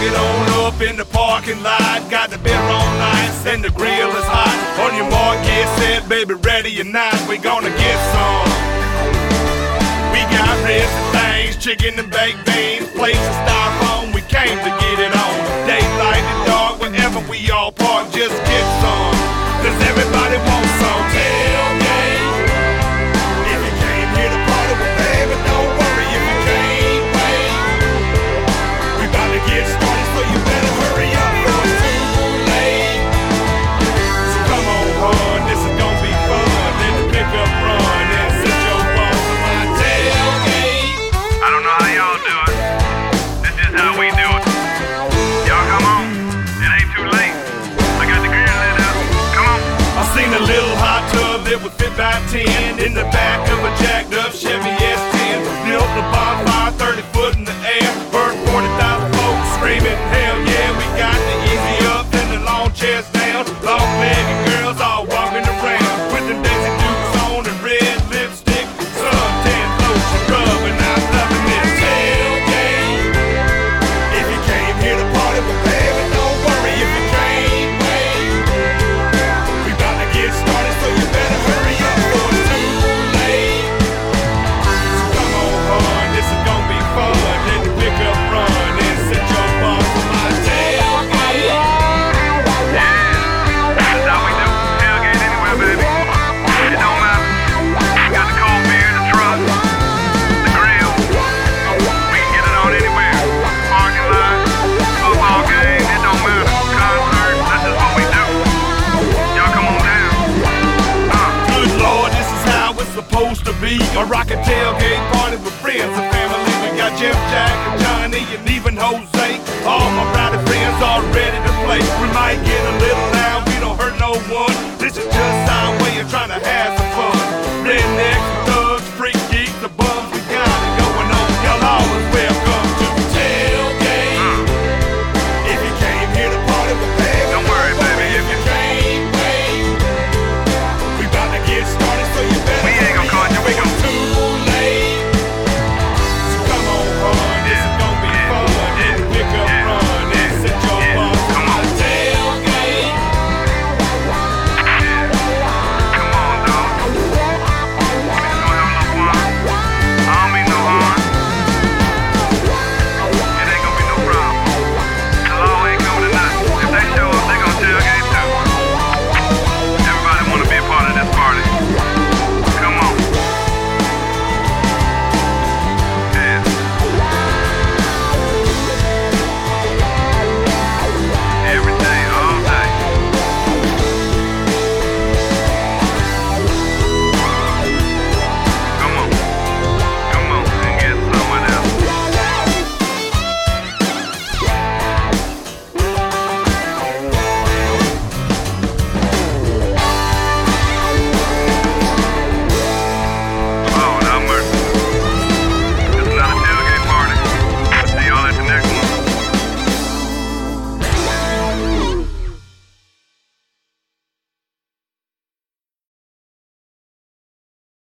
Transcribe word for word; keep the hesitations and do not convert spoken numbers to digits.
it on up in the parking lot. Got the beer on ice and the grill is hot. On your mark, get set, baby, ready or not, we gonna get some. We got ribs and things, chicken and baked beans, plates and styrofoam, we came to get it on. Daylight and dark, wherever we all park, just get some. Cause everybody wants some tailgate. If you came here to party, well baby, don't worry if you can't wait. We about to get started, so you better hurry up before it's too late. So come on, run, this is gonna be fun. Let the pickup run and sit your bum to my tailgate. I don't know how y'all do it. This is how we do it. Y'all come on. It ain't too late. I got the grill lit up. Come on. I seen a little hot tub that would fit by ten in the back of a jacked up Chevy S ten. Built a bonfire thirty foot in the air. Burnt forty thousand folks screaming, hell yeah, we got the easy up and the long chairs down. Long legged girls all walking around with the Daisy Dukes on and red lipstick. Suntan lotion rubbing out loving this tailgate. If you came here to party, well baby, don't worry if you can't wait. We about to get started, so you better hurry up before it's too late. So come on, run, this is gonna be fun. Let the pickup run and sit your bum for my tailgate. Yeah. This is how we do it. Tailgate anywhere, baby. It don't matter. Got the cold beer, the truck, the grill. We can get it on anywhere. Parking lot, football game, it don't matter. Concert, this is what we do. Y'all come on down. Uh. Good Lord, this is how it's supposed to be. A rockin' tailgate party with friends and family. We got Jeff, Jack, and Johnny, and even Jose.